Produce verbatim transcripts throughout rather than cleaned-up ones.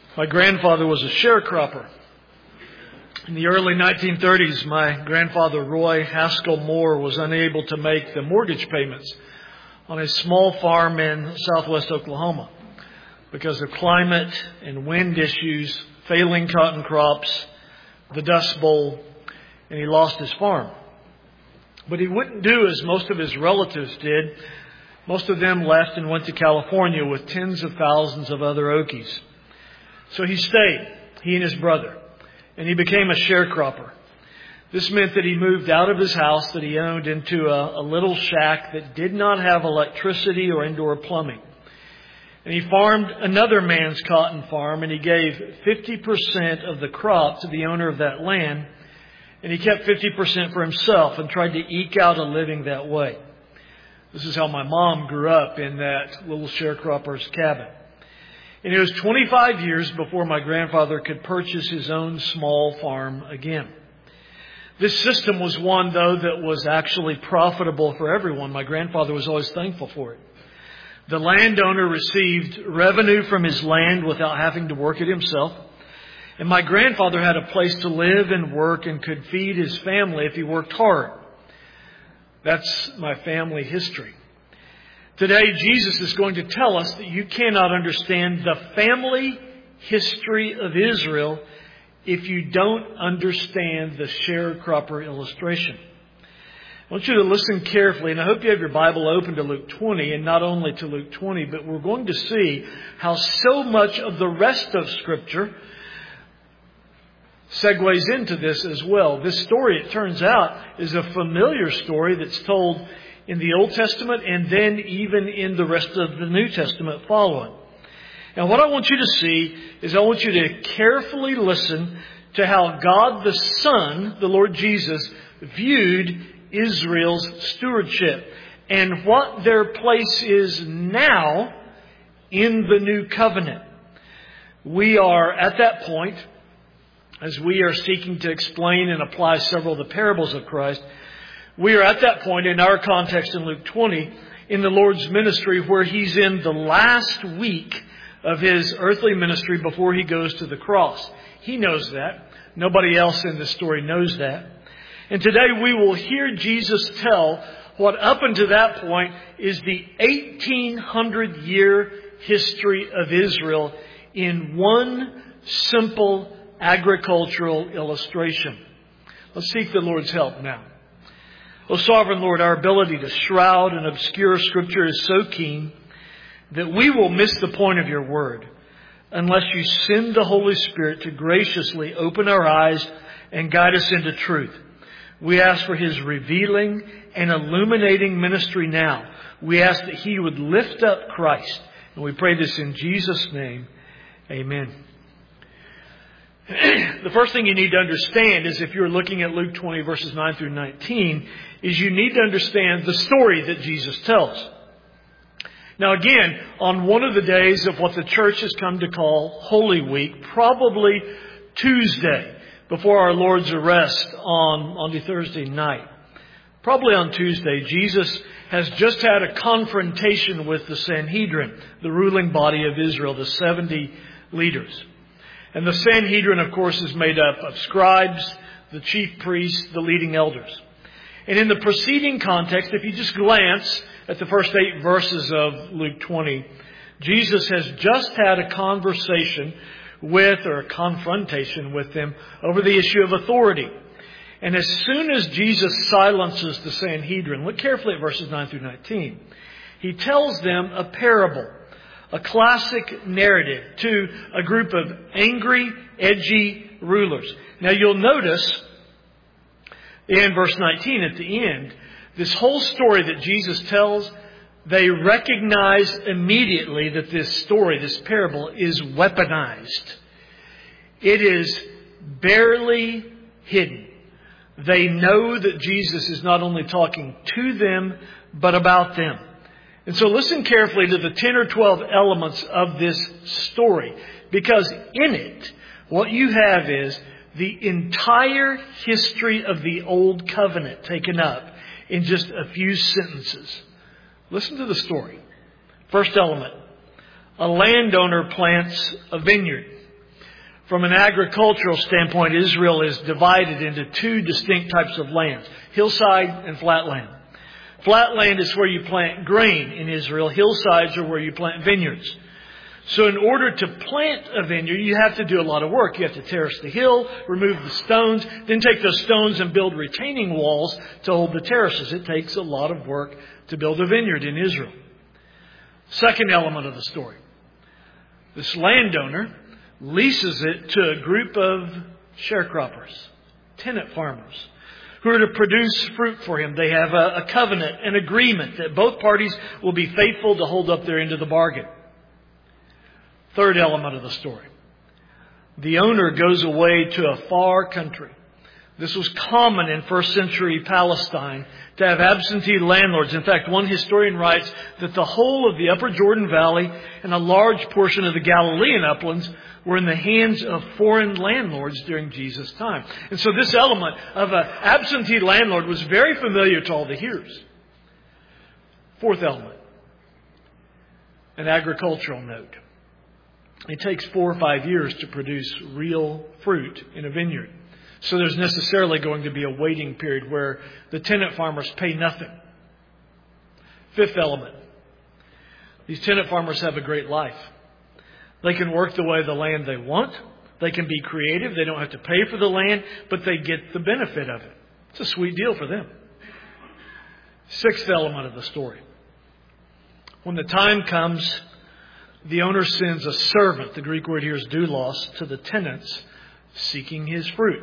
My grandfather was a sharecropper. In the early nineteen thirties, my grandfather, Roy Haskell Moore, was unable to make the mortgage payments on a small farm in southwest Oklahoma because of climate and wind issues, failing cotton crops, the Dust Bowl, and he lost his farm. But he wouldn't do as most of his relatives did. Most of them left and went to California with tens of thousands of other Okies. So he stayed, he and his brother, and he became a sharecropper. This meant that he moved out of his house that he owned into a, a little shack that did not have electricity or indoor plumbing. And he farmed another man's cotton farm, and he gave fifty percent of the crop to the owner of that land, and he kept fifty percent for himself and tried to eke out a living that way. This is how my mom grew up, in that little sharecropper's cabin. And it was twenty-five years before my grandfather could purchase his own small farm again. This system was one, though, that was actually profitable for everyone. My grandfather was always thankful for it. The landowner received revenue from his land without having to work it himself. And my grandfather had a place to live and work and could feed his family if he worked hard. That's my family history. Today, Jesus is going to tell us that you cannot understand the family history of Israel if you don't understand the sharecropper illustration. I want you to listen carefully, and I hope you have your Bible open to Luke twenty, and not only to Luke twenty, but we're going to see how so much of the rest of Scripture segues into this as well. This story, it turns out, is a familiar story that's told in the Old Testament and then even in the rest of the New Testament following. And what I want you to see is I want you to carefully listen to how God the Son, the Lord Jesus, viewed Israel's stewardship and what their place is now in the new covenant. We are at that point, as we are seeking to explain and apply several of the parables of Christ, we are at that point in our context in Luke twenty, in the Lord's ministry, where He's in the last week of His earthly ministry before He goes to the cross. He knows that. Nobody else in this story knows that. And today we will hear Jesus tell what up until that point is the eighteen hundred year history of Israel in one simple agricultural illustration. Let's seek the Lord's help now. O Sovereign Lord, our ability to shroud and obscure Scripture is so keen that we will miss the point of your word unless you send the Holy Spirit to graciously open our eyes and guide us into truth. We ask for His revealing and illuminating ministry now. We ask that He would lift up Christ. And we pray this in Jesus' name. Amen. The first thing you need to understand is, if you're looking at Luke twenty verses nine through nineteen, is you need to understand the story that Jesus tells. Now again, on one of the days of what the church has come to call Holy Week, probably Tuesday, before our Lord's arrest on, on the Thursday night, probably on Tuesday, Jesus has just had a confrontation with the Sanhedrin, the ruling body of Israel, the seventy leaders. And the Sanhedrin, of course, is made up of scribes, the chief priests, the leading elders. And in the preceding context, if you just glance at the first eight verses of Luke twenty, Jesus has just had a conversation with, or a confrontation with them over the issue of authority. And as soon as Jesus silences the Sanhedrin, look carefully at verses nine through nineteen, He tells them a parable. A classic narrative to a group of angry, edgy rulers. Now you'll notice in verse nineteen at the end, this whole story that Jesus tells, they recognize immediately that this story, this parable, is weaponized. It is barely hidden. They know that Jesus is not only talking to them, but about them. And so listen carefully to the ten or twelve elements of this story, because in it, what you have is the entire history of the Old Covenant taken up in just a few sentences. Listen to the story. First element. A landowner plants a vineyard. From an agricultural standpoint, Israel is divided into two distinct types of lands, hillside and flatland. Flatland is where you plant grain in Israel. Hillsides are where you plant vineyards. So in order to plant a vineyard, you have to do a lot of work. You have to terrace the hill, remove the stones, then take those stones and build retaining walls to hold the terraces. It takes a lot of work to build a vineyard in Israel. Second element of the story. This landowner leases it to a group of sharecroppers, tenant farmers, who are to produce fruit for him. They have a, a covenant, an agreement that both parties will be faithful to hold up their end of the bargain. Third element of the story. The owner goes away to a far country. This was common in first century Palestine to have absentee landlords. In fact, one historian writes that the whole of the upper Jordan Valley and a large portion of the Galilean uplands were in the hands of foreign landlords during Jesus' time. And so this element of an absentee landlord was very familiar to all the hearers. Fourth element. An agricultural note. It takes four or five years to produce real fruit in a vineyard. So there's necessarily going to be a waiting period where the tenant farmers pay nothing. Fifth element. These tenant farmers have a great life. They can work the way the land they want. They can be creative. They don't have to pay for the land, but they get the benefit of it. It's a sweet deal for them. Sixth element of the story. When the time comes, the owner sends a servant, the Greek word here is doulos, to the tenants seeking his fruit.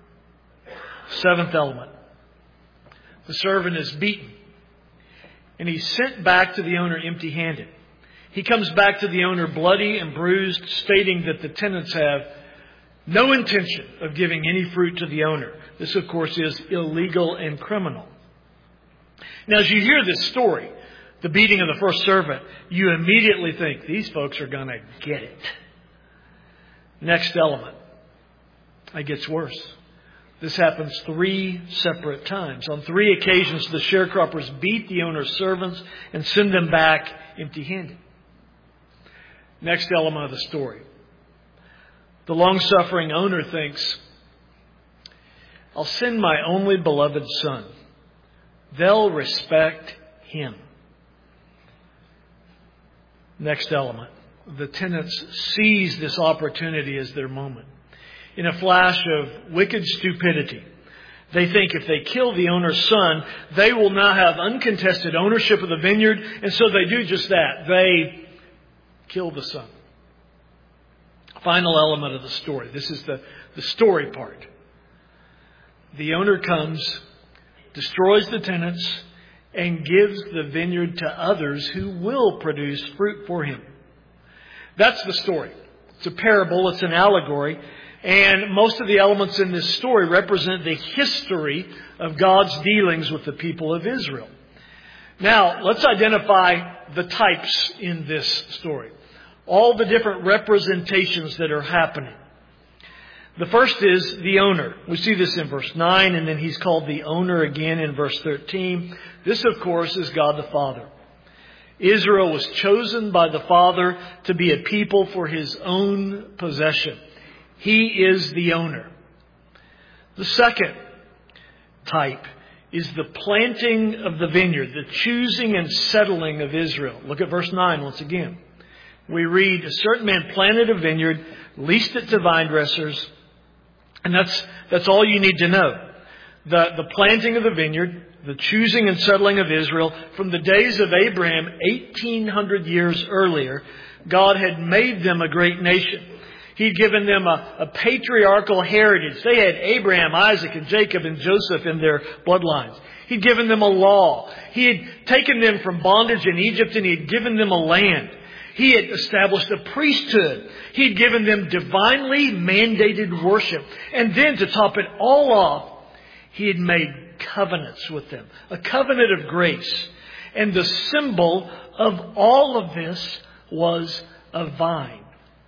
Seventh element. The servant is beaten, and he's sent back to the owner empty-handed. He comes back to the owner bloody and bruised, stating that the tenants have no intention of giving any fruit to the owner. This, of course, is illegal and criminal. Now, as you hear this story, the beating of the first servant, you immediately think, these folks are going to get it. Next element. It gets worse. This happens three separate times. On three occasions, the sharecroppers beat the owner's servants and send them back empty-handed. Next element of the story. The long-suffering owner thinks, I'll send my only beloved son. They'll respect him. Next element. The tenants seize this opportunity as their moment. In a flash of wicked stupidity, they think if they kill the owner's son, they will now have uncontested ownership of the vineyard. And so they do just that. They kill the son. Final element of the story. This is the, the story part. The owner comes, destroys the tenants, and gives the vineyard to others who will produce fruit for him. That's the story. It's a parable. It's an allegory. And most of the elements in this story represent the history of God's dealings with the people of Israel. Now, let's identify the types in this story. All the different representations that are happening. The first is the owner. We see this in verse nine, and then he's called the owner again in verse thirteen. This, of course, is God the Father. Israel was chosen by the Father to be a people for his own possession. He is the owner. The second type is the planting of the vineyard, the choosing and settling of Israel. Look at verse nine once again. We read, a certain man planted a vineyard, leased it to vine dressers, and that's that's all you need to know. The, the planting of the vineyard, the choosing and settling of Israel, from the days of Abraham, eighteen hundred years earlier, God had made them a great nation. He'd given them a, a patriarchal heritage. They had Abraham, Isaac, and Jacob and Joseph in their bloodlines. He'd given them a law. He had taken them from bondage in Egypt, and he had given them a land. He had established a priesthood. He had given them divinely mandated worship. And then to top it all off, he had made covenants with them. A covenant of grace. And the symbol of all of this was a vine.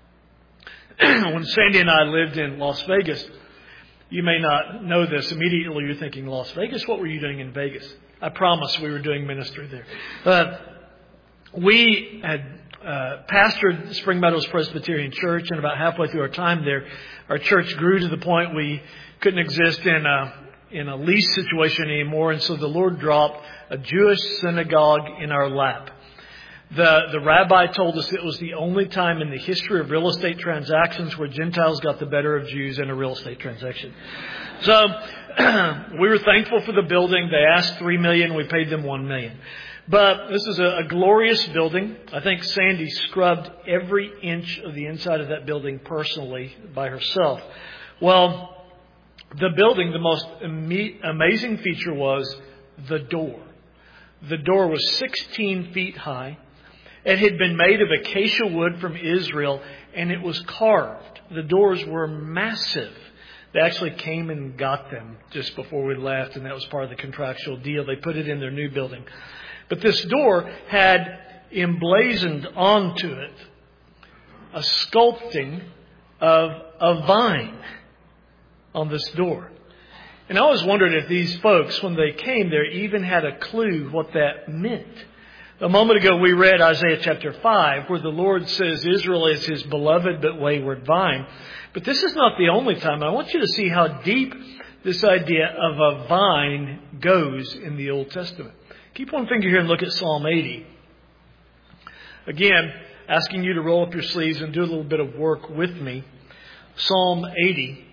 When Sandy and I lived in Las Vegas, you may not know this. Immediately you're thinking, Las Vegas? What were you doing in Vegas? I promise we were doing ministry there. Uh, we had uh, pastored Spring Meadows Presbyterian Church, and about halfway through our time there, our church grew to the point we couldn't exist in a, in a lease situation anymore, and so the Lord dropped a Jewish synagogue in our lap. The, the rabbi told us it was the only time in the history of real estate transactions where Gentiles got the better of Jews in a real estate transaction. So we were thankful for the building. They asked three million dollars. We paid them one million dollars. But this is a, a glorious building. I think Sandy scrubbed every inch of the inside of that building personally by herself. Well, the building, the most ama- amazing feature was the door. The door was sixteen feet high. It had been made of acacia wood from Israel, and it was carved. The doors were massive. They actually came and got them just before we left, and that was part of the contractual deal. They put it in their new building. But this door had emblazoned onto it a sculpting of a vine on this door. And I always wondered if these folks, when they came there, even had a clue what that meant. A moment ago, we read Isaiah chapter five, where the Lord says Israel is His beloved but wayward vine. But this is not the only time. I want you to see how deep this idea of a vine goes in the Old Testament. Keep one finger here and look at Psalm eighty. Again, asking you to roll up your sleeves and do a little bit of work with me. Psalm eighty.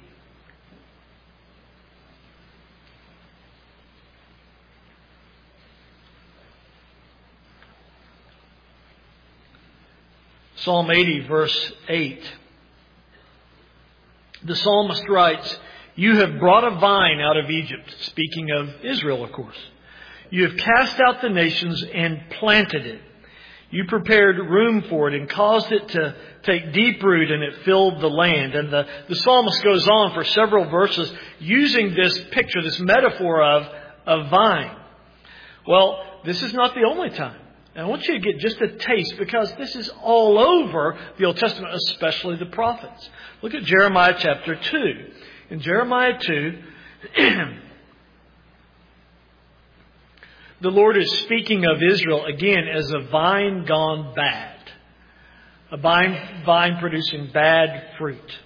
Psalm eighty, verse eight. The psalmist writes, "You have brought a vine out of Egypt," speaking of Israel, of course. "You have cast out the nations and planted it. You prepared room for it and caused it to take deep root, and it filled the land." And the, the psalmist goes on for several verses using this picture, this metaphor of a vine. Well, this is not the only time. And I want you to get just a taste, because this is all over the Old Testament, especially the prophets. Look at Jeremiah chapter two. In Jeremiah two, the Lord is speaking of Israel again as a vine gone bad. A vine, vine producing bad fruit.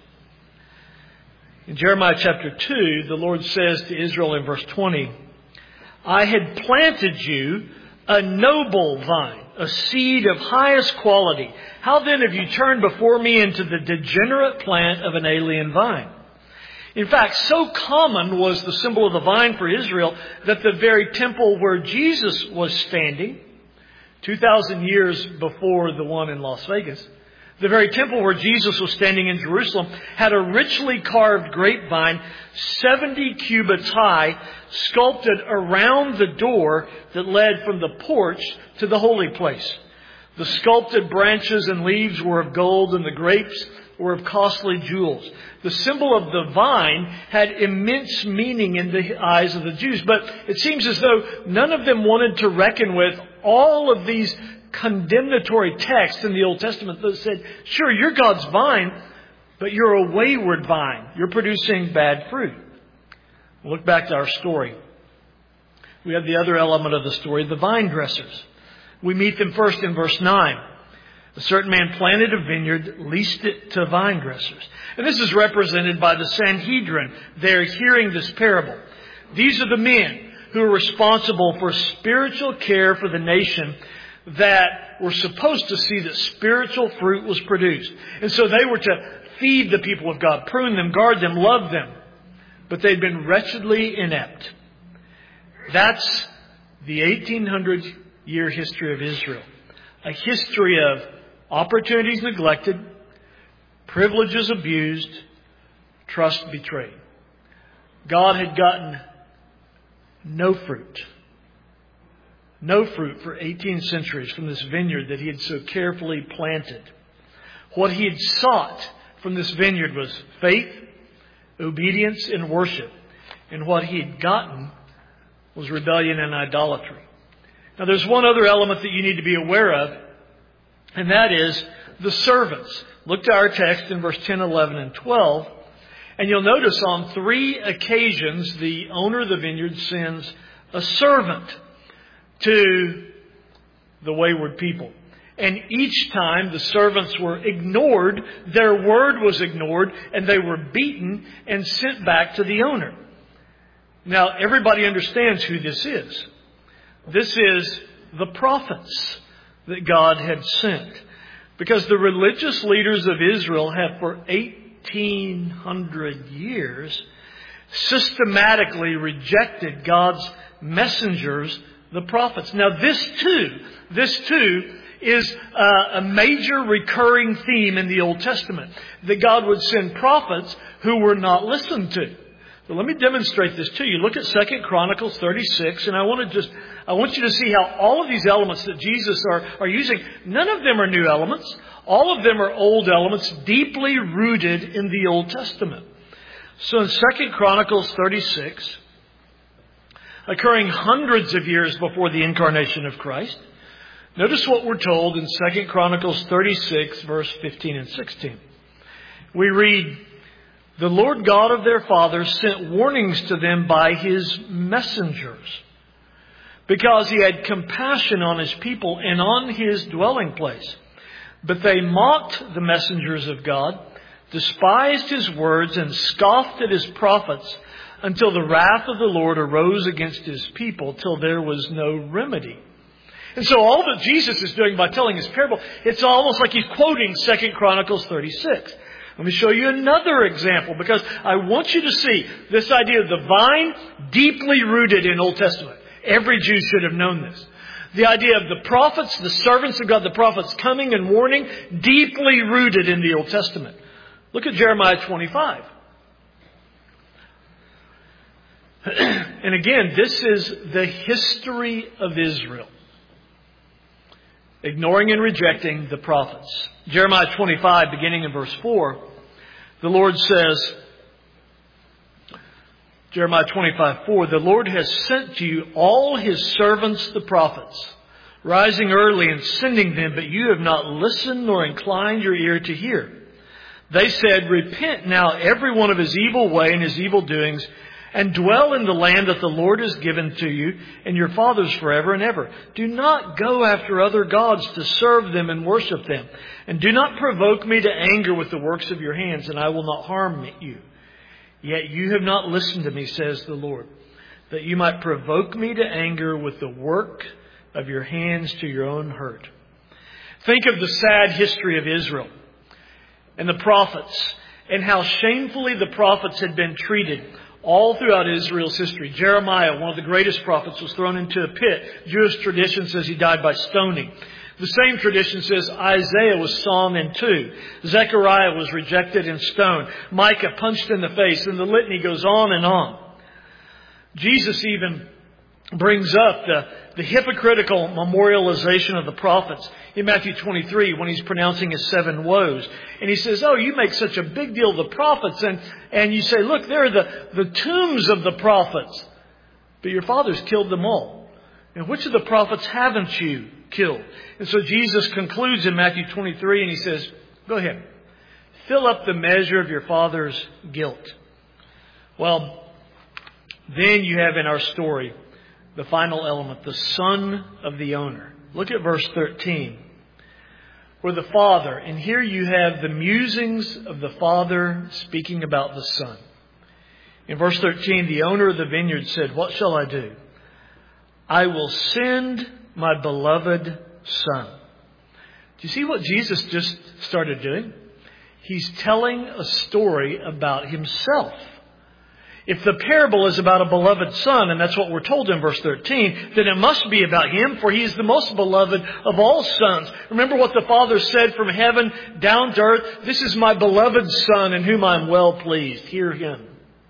In Jeremiah chapter two, the Lord says to Israel in verse twenty, "I had planted you a noble vine, a seed of highest quality. How then have you turned before me into the degenerate plant of an alien vine?" In fact, so common was the symbol of the vine for Israel that the very temple where Jesus was standing, two thousand years before the one in Las Vegas, the very temple where Jesus was standing in Jerusalem had a richly carved grapevine, seventy cubits high, sculpted around the door that led from the porch to the holy place. The sculpted branches and leaves were of gold, and the grapes were of costly jewels. The symbol of the vine had immense meaning in the eyes of the Jews, but it seems as though none of them wanted to reckon with all of these condemnatory texts in the Old Testament that said, sure, you're God's vine, but you're a wayward vine. You're producing bad fruit. Look back to our story. We have the other element of the story, the vine dressers. We meet them first in verse nine. A certain man planted a vineyard, leased it to vine dressers. And this is represented by the Sanhedrin. They're hearing this parable. These are the men who are responsible for spiritual care for the nation, that were supposed to see that spiritual fruit was produced. And so they were to feed the people of God, prune them, guard them, love them. But they'd been wretchedly inept. That's the eighteen hundred year history of Israel. A history of opportunities neglected, privileges abused, trust betrayed. God had gotten no fruit. No fruit for eighteen centuries from this vineyard that He had so carefully planted. What He had sought from this vineyard was faith, obedience, and worship. And what He had gotten was rebellion and idolatry. Now there's one other element that you need to be aware of, and that is the servants. Look to our text in verse ten, eleven, and twelve. And you'll notice on three occasions the owner of the vineyard sends a servant to the wayward people. And each time the servants were ignored, their word was ignored, and they were beaten and sent back to the owner. Now, everybody understands who this is. This is the prophets that God had sent. Because the religious leaders of Israel have for eighteen hundred years systematically rejected God's messengers, the prophets. Now this too, this too is a major recurring theme in the Old Testament. That God would send prophets who were not listened to. So let me demonstrate this to you. Look at Second Chronicles thirty-six, and I want to just, I want you to see how all of these elements that Jesus are, are using, none of them are new elements. All of them are old elements, deeply rooted in the Old Testament. So in Second Chronicles thirty-six, occurring hundreds of years before the incarnation of Christ, notice what we're told in Second Chronicles thirty-six, verse fifteen and sixteen. We read, "The Lord God of their fathers sent warnings to them by His messengers, because He had compassion on His people and on His dwelling place. But they mocked the messengers of God, despised His words, and scoffed at His prophets, until the wrath of the Lord arose against His people, till there was no remedy." And so all that Jesus is doing by telling His parable, it's almost like He's quoting Second Chronicles thirty-six. Let me show you another example, because I want you to see this idea of the vine deeply rooted in Old Testament. Every Jew should have known this. The idea of the prophets, the servants of God, the prophets coming and warning, deeply rooted in the Old Testament. Look at Jeremiah twenty-five. And again, this is the history of Israel, ignoring and rejecting the prophets. Jeremiah twenty-five, beginning in verse four, the Lord says, Jeremiah twenty-five, four, "The Lord has sent to you all His servants, the prophets, rising early and sending them, but you have not listened nor inclined your ear to hear. They said, 'Repent now every one of his evil way and his evil doings, and dwell in the land that the Lord has given to you and your fathers forever and ever. Do not go after other gods to serve them and worship them. And do not provoke me to anger with the works of your hands, and I will not harm you. Yet you have not listened to me, says the Lord, that you might provoke me to anger with the work of your hands to your own hurt.'" Think of the sad history of Israel and the prophets, and how shamefully the prophets had been treated all throughout Israel's history. Jeremiah, one of the greatest prophets, was thrown into a pit. Jewish tradition says he died by stoning. The same tradition says Isaiah was sawn in two. Zechariah was rejected and stoned. Micah punched in the face. And the litany goes on and on. Jesus even brings up the, the hypocritical memorialization of the prophets in Matthew twenty-three when He's pronouncing His seven woes. And He says, "Oh, you make such a big deal of the prophets." And, and you say, "Look, there are the, the tombs of the prophets. But your fathers killed them all. And which of the prophets haven't you killed?" And so Jesus concludes in Matthew twenty-three and He says, "Go ahead. Fill up the measure of your father's guilt." Well, then you have in our story the final element, the son of the owner. Look at verse thirteen. Where the father, and here you have the musings of the father speaking about the son. In verse thirteen, the owner of the vineyard said, "What shall I do? I will send my beloved son." Do you see what Jesus just started doing? He's telling a story about Himself. If the parable is about a beloved son, and that's what we're told in verse thirteen, then it must be about Him, for He is the most beloved of all sons. Remember what the Father said from heaven down to earth? "This is my beloved Son in whom I am well pleased. Hear Him."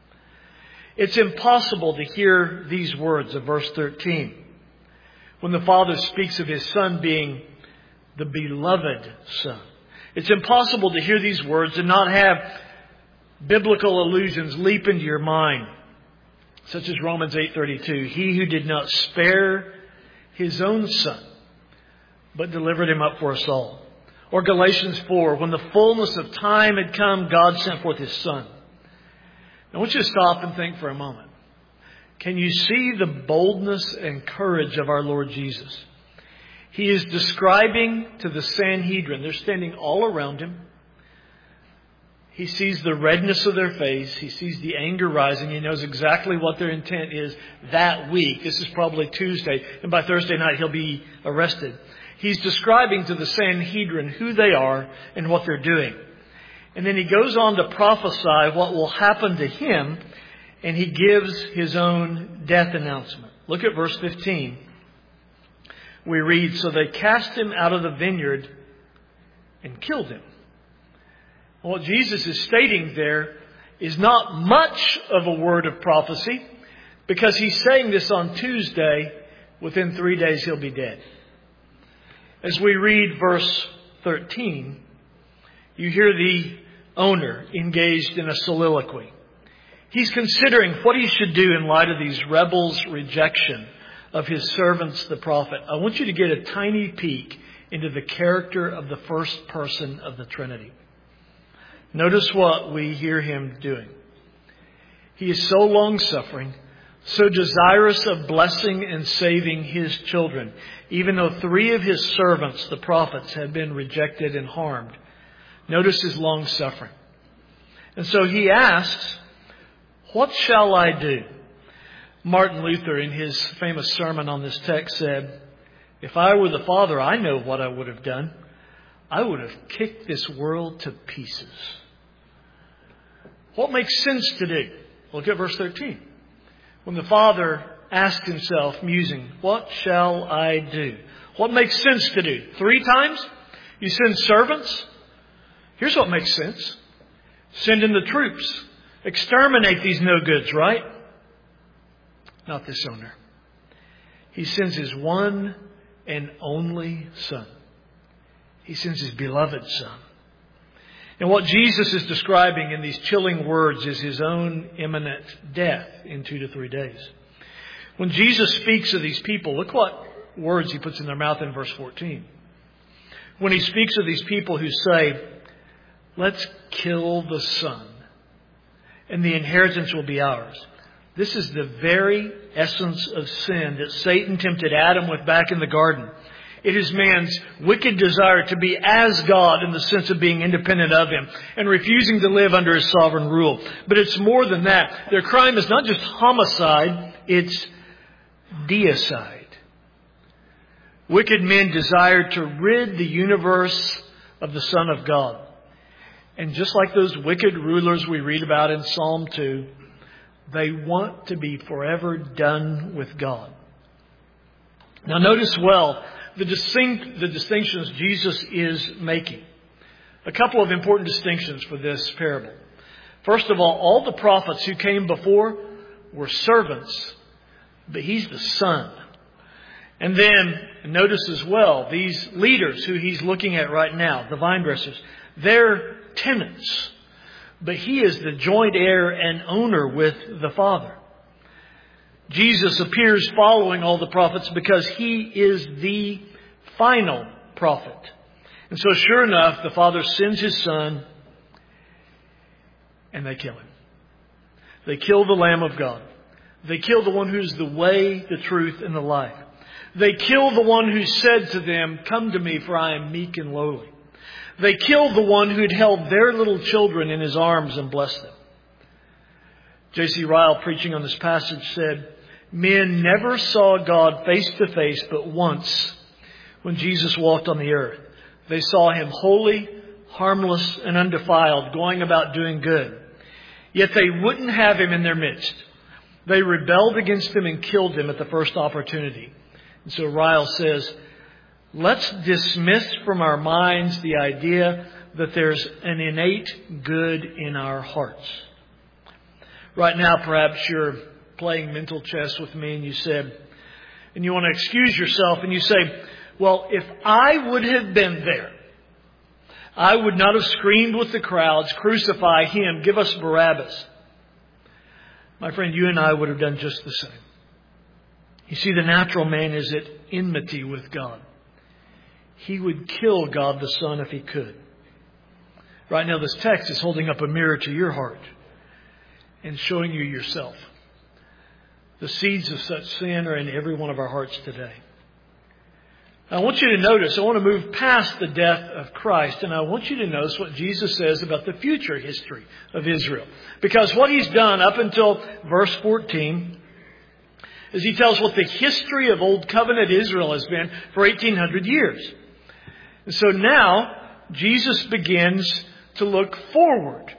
It's impossible to hear these words of verse thirteen when the Father speaks of His Son being the beloved Son. It's impossible to hear these words and not have biblical allusions leap into your mind, such as Romans eight thirty-two. "He who did not spare His own Son, but delivered Him up for us all." Or Galatians four, "When the fullness of time had come, God sent forth His Son." I want you to stop and think for a moment. Can you see the boldness and courage of our Lord Jesus? He is describing to the Sanhedrin. They're standing all around him. He sees the redness of their face. He sees the anger rising. He knows exactly what their intent is that week. This is probably Tuesday. And by Thursday night, he'll be arrested. He's describing to the Sanhedrin who they are and what they're doing. And then he goes on to prophesy what will happen to him. And he gives his own death announcement. Look at verse fifteen. We read, so they cast him out of the vineyard and killed him. What Jesus is stating there is not much of a word of prophecy, because he's saying this on Tuesday. Within three days he'll be dead. As we read verse thirteen, you hear the owner engaged in a soliloquy. He's considering what he should do in light of these rebels' rejection of his servants, the prophet. I want you to get a tiny peek into the character of the first person of the Trinity. Notice what we hear him doing. He is so long-suffering, so desirous of blessing and saving his children, even though three of his servants, the prophets, have been rejected and harmed. Notice his long-suffering. And so he asks, what shall I do? Martin Luther, in his famous sermon on this text, said, if I were the Father, I know what I would have done. I would have kicked this world to pieces. What makes sense to do? Look at verse thirteen. When the Father asked himself, musing, what shall I do? What makes sense to do? Three times? You send servants? Here's what makes sense. Send in the troops. Exterminate these no-goods, right? Not this owner. He sends his one and only Son. He sends his beloved Son. And what Jesus is describing in these chilling words is his own imminent death in two to three days. When Jesus speaks of these people, look what words he puts in their mouth in verse fourteen. When he speaks of these people who say, let's kill the Son, and the inheritance will be ours. This is the very essence of sin that Satan tempted Adam with back in the garden. It is man's wicked desire to be as God in the sense of being independent of Him and refusing to live under His sovereign rule. But it's more than that. Their crime is not just homicide, it's deicide. Wicked men desire to rid the universe of the Son of God. And just like those wicked rulers we read about in Psalm two, they want to be forever done with God. Now notice well the distinct, the distinctions Jesus is making. A couple of important distinctions for this parable. First of all, all the prophets who came before were servants, but He's the Son. And then notice as well, these leaders who He's looking at right now, the vine dressers, they're tenants. But He is the joint heir and owner with the Father. Jesus appears following all the prophets because He is the final prophet. And so sure enough, the Father sends His Son and they kill Him. They kill the Lamb of God. They kill the one who's the way, the truth, and the life. They kill the one who said to them, come to me, for I am meek and lowly. They killed the one who had held their little children in His arms and blessed them. J C Ryle, preaching on this passage, said, men never saw God face to face but once when Jesus walked on the earth. They saw Him holy, harmless, and undefiled, going about doing good. Yet they wouldn't have Him in their midst. They rebelled against Him and killed Him at the first opportunity. And so Ryle says, let's dismiss from our minds the idea that there's an innate good in our hearts. Right now, perhaps you're playing mental chess with me and you said, and you want to excuse yourself and you say, well, if I would have been there, I would not have screamed with the crowds, crucify Him, give us Barabbas. My friend, you and I would have done just the same. You see, the natural man is at enmity with God. He would kill God the Son if he could. Right now, this text is holding up a mirror to your heart and showing you yourself. The seeds of such sin are in every one of our hearts today. I want you to notice, I want to move past the death of Christ, and I want you to notice what Jesus says about the future history of Israel. Because what He's done up until verse fourteen is He tells what the history of Old Covenant Israel has been for eighteen hundred years. And so now, Jesus begins to look forward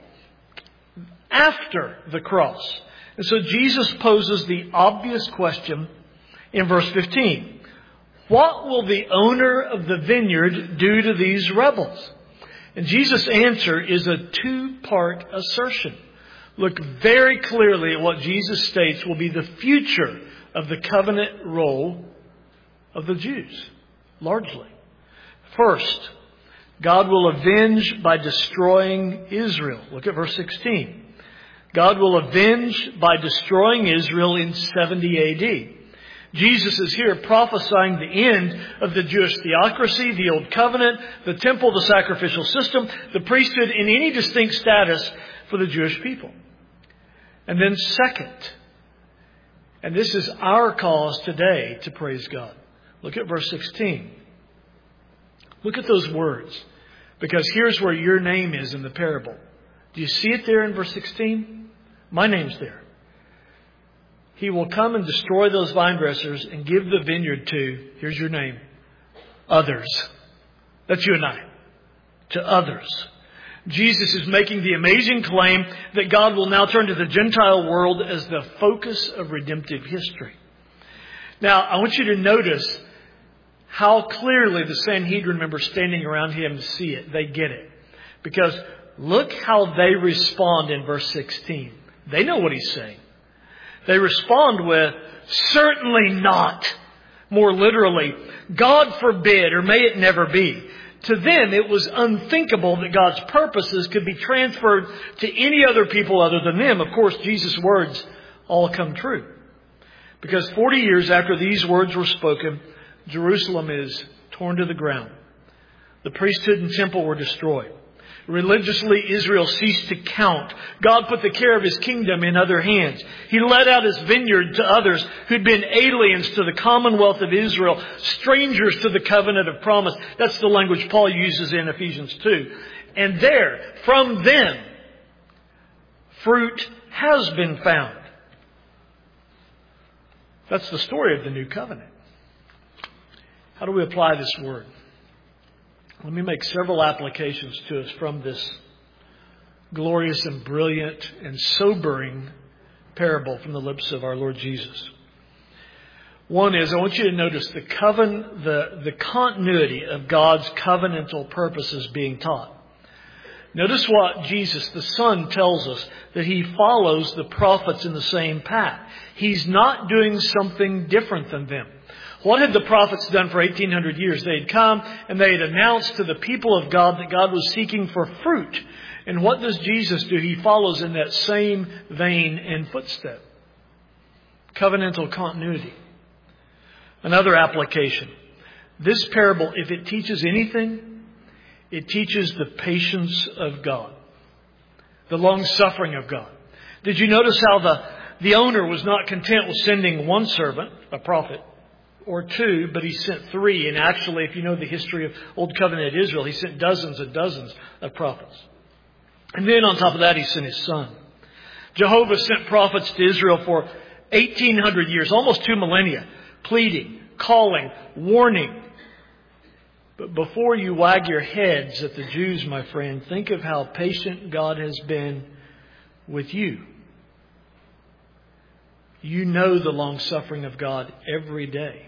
after the cross. And so Jesus poses the obvious question in verse fifteen. What will the owner of the vineyard do to these rebels? And Jesus' answer is a two-part assertion. Look very clearly at what Jesus states will be the future of the covenant role of the Jews, largely. First, God will avenge by destroying Israel. Look at verse sixteen. God will avenge by destroying Israel in seventy A D. Jesus is here prophesying the end of the Jewish theocracy, the Old Covenant, the temple, the sacrificial system, the priesthood in any distinct status for the Jewish people. And then second, and this is our cause today to praise God. Look at verse sixteen. Look at those words, because here's where your name is in the parable. Do you see it there in verse sixteen? My name's there. He will come and destroy those vine dressers and give the vineyard to, here's your name, others. That's you and I. To others. Jesus is making the amazing claim that God will now turn to the Gentile world as the focus of redemptive history. Now, I want you to notice how clearly the Sanhedrin members standing around him see it. They get it. Because look how they respond in verse sixteen. They know what he's saying. They respond with, certainly not. More literally, God forbid, or may it never be. To them, it was unthinkable that God's purposes could be transferred to any other people other than them. Of course, Jesus' words all come true. Because forty years after these words were spoken, Jerusalem is torn to the ground. The priesthood and temple were destroyed. Religiously, Israel ceased to count. God put the care of His kingdom in other hands. He let out His vineyard to others who'd been aliens to the commonwealth of Israel, strangers to the covenant of promise. That's the language Paul uses in Ephesians two. And there, from them, fruit has been found. That's the story of the new covenant. How do we apply this word? Let me make several applications to us from this glorious and brilliant and sobering parable from the lips of our Lord Jesus. One is, I want you to notice the coven, the, the continuity of God's covenantal purposes being taught. Notice what Jesus, the Son, tells us, that He follows the prophets in the same path. He's not doing something different than them. What had the prophets done for eighteen hundred years? They had come and they had announced to the people of God that God was seeking for fruit. And what does Jesus do? He follows in that same vein and footstep. Covenantal continuity. Another application. This parable, if it teaches anything, it teaches the patience of God. The long-suffering of God. Did you notice how the, the owner was not content with sending one servant, a prophet, or two, but he sent three. And actually, if you know the history of Old Covenant Israel, he sent dozens and dozens of prophets. And then on top of that, he sent his Son. Jehovah sent prophets to Israel for eighteen hundred years, almost two millennia, pleading, calling, warning. But before you wag your heads at the Jews, my friend, think of how patient God has been with you. You know the long-suffering of God every day.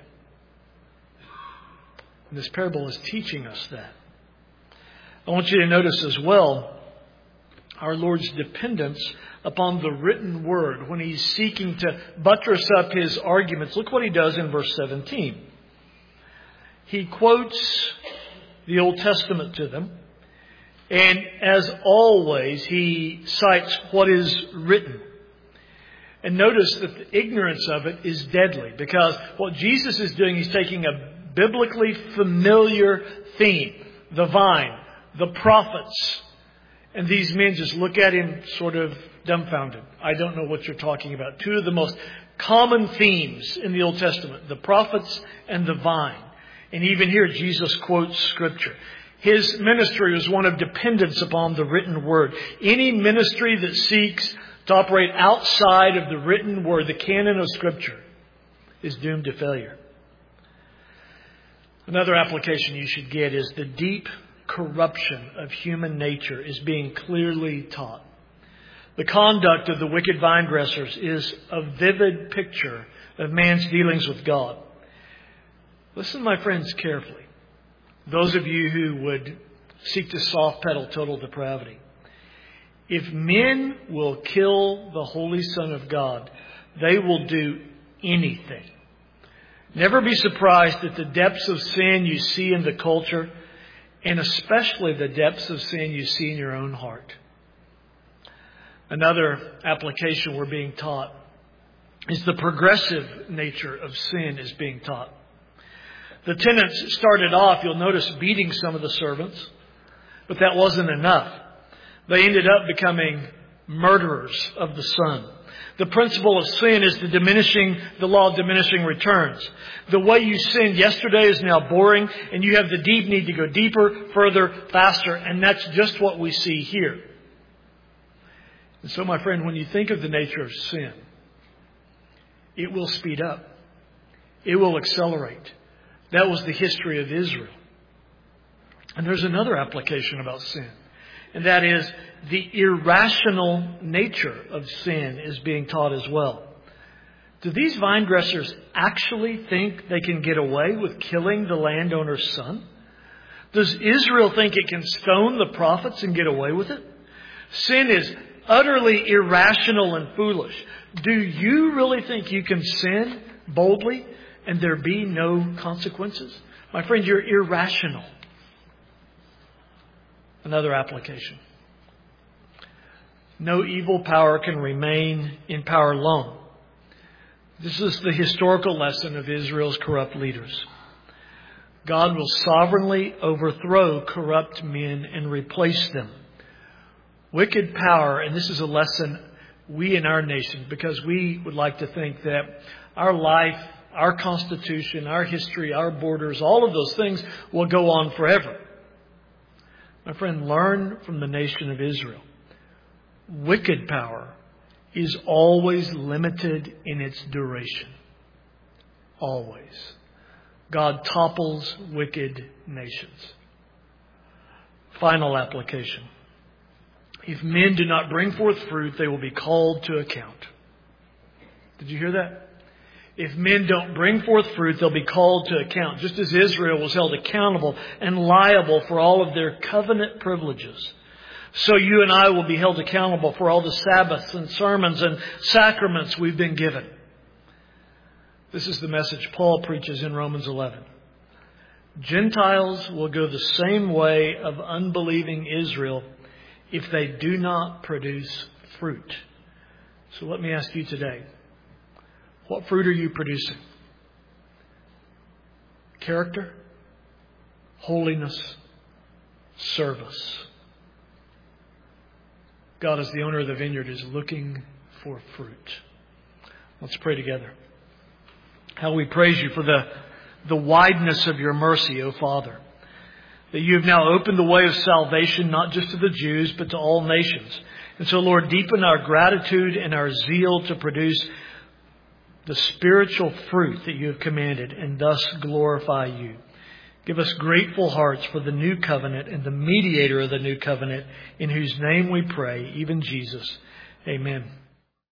And this parable is teaching us that. I want you to notice as well our Lord's dependence upon the written word when He's seeking to buttress up His arguments. Look what He does in verse seventeen. He quotes the Old Testament to them. And as always, He cites what is written. And notice that the ignorance of it is deadly. Because what Jesus is doing, He's taking a biblically familiar theme. The vine, the prophets. And these men just look at Him sort of dumbfounded. I don't know what you're talking about. Two of the most common themes in the Old Testament. The prophets and the vine. And even here, Jesus quotes Scripture. His ministry was one of dependence upon the written word. Any ministry that seeks to operate outside of the written word, the canon of Scripture, is doomed to failure. Another application you should get is the deep corruption of human nature is being clearly taught. The conduct of the wicked vine dressers is a vivid picture of man's dealings with God. Listen, my friends, carefully. Those of you who would seek to soft pedal total depravity. If men will kill the Holy Son of God, they will do anything. Never be surprised at the depths of sin you see in the culture, and especially the depths of sin you see in your own heart. Another application we're being taught is the progressive nature of sin is being taught. The tenants started off, you'll notice, beating some of the servants, but that wasn't enough. They ended up becoming murderers of the Son. The principle of sin is the diminishing, the law of diminishing returns. The way you sinned yesterday is now boring, and you have the deep need to go deeper, further, faster, and that's just what we see here. And so, my friend, when you think of the nature of sin, it will speed up. It will accelerate. That was the history of Israel. And there's another application about sin, and that is the irrational nature of sin is being taught as well. Do these vine dressers actually think they can get away with killing the landowner's son? Does Israel think it can stone the prophets and get away with it? Sin is utterly irrational and foolish. Do you really think you can sin boldly and there be no consequences? My friend, you're irrational. Another application. No evil power can remain in power long. This is the historical lesson of Israel's corrupt leaders. God will sovereignly overthrow corrupt men and replace them. Wicked power, and this is a lesson we in our nation, because we would like to think that our life, our constitution, our history, our borders, all of those things will go on forever. My friend, learn from the nation of Israel. Wicked power is always limited in its duration. Always. God topples wicked nations. Final application. If men do not bring forth fruit, they will be called to account. Did you hear that? If men don't bring forth fruit, they'll be called to account, just as Israel was held accountable and liable for all of their covenant privileges. So you and I will be held accountable for all the Sabbaths and sermons and sacraments we've been given. This is the message Paul preaches in Romans eleven. Gentiles will go the same way of unbelieving Israel if they do not produce fruit. So let me ask you today, what fruit are you producing? Character, holiness, service. God, as the owner of the vineyard, is looking for fruit. Let's pray together. How we praise you for the, the wideness of your mercy, O Father. That you have now opened the way of salvation, not just to the Jews, but to all nations. And so, Lord, deepen our gratitude and our zeal to produce the spiritual fruit that you have commanded, and thus glorify you. Give us grateful hearts for the new covenant and the mediator of the new covenant, in whose name we pray, even Jesus. Amen.